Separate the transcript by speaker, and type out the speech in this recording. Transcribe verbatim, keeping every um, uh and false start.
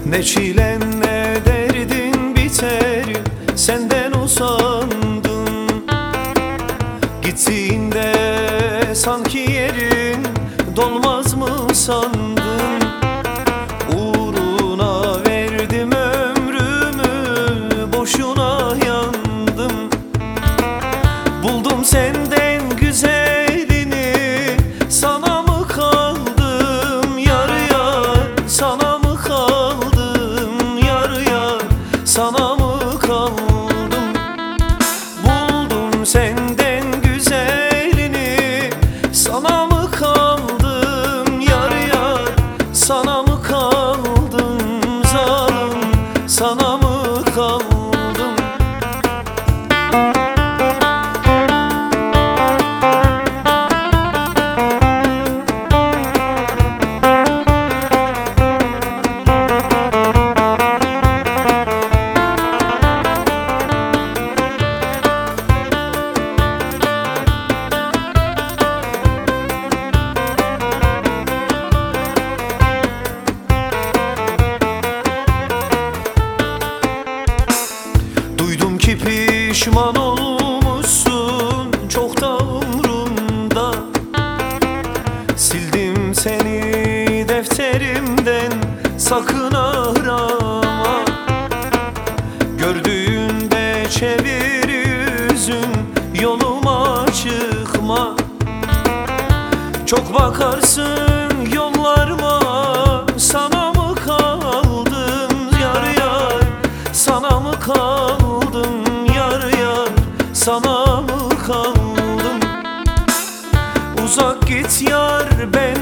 Speaker 1: Ne çilen ne derdin biter, senden usandım. Gittiğinde sanki yerin dolmaz mı sandın? Uğruna verdim ömrümü, boşuna yandım. Buldum senden güzelini, sana mı kaldım yar yar? Sana mı kaldım yar yar? Sana mı kaldım? Buldum senden güzelini, sana mı kaldım yar yar? Sana mı kaldım zalim? Sana mı kaldım? Duydum ki pişman olmuşsun, çok da umrumda. Sildim seni defterimden, sakın arama. Gördüğünde çevir yüzün, yoluma çıkma. Çok bakarsın yollarıma, sana mı kaldım yar yar? Sana mı kaldım yar yar? Sana mı kaldım? Uzak git yar, ben